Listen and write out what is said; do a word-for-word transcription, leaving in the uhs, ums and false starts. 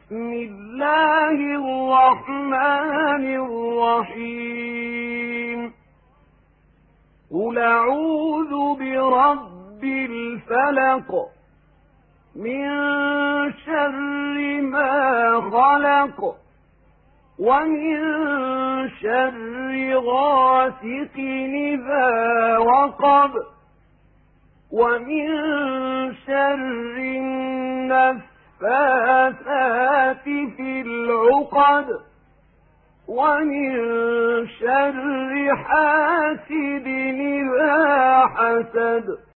بسم الله الرحمن الرحيم قل أعوذ برب الفلق من شر ما خلق ومن شر غاسق إذا وقب ومن شر النفاثات في العقد ومن شر حاسد إذا حسد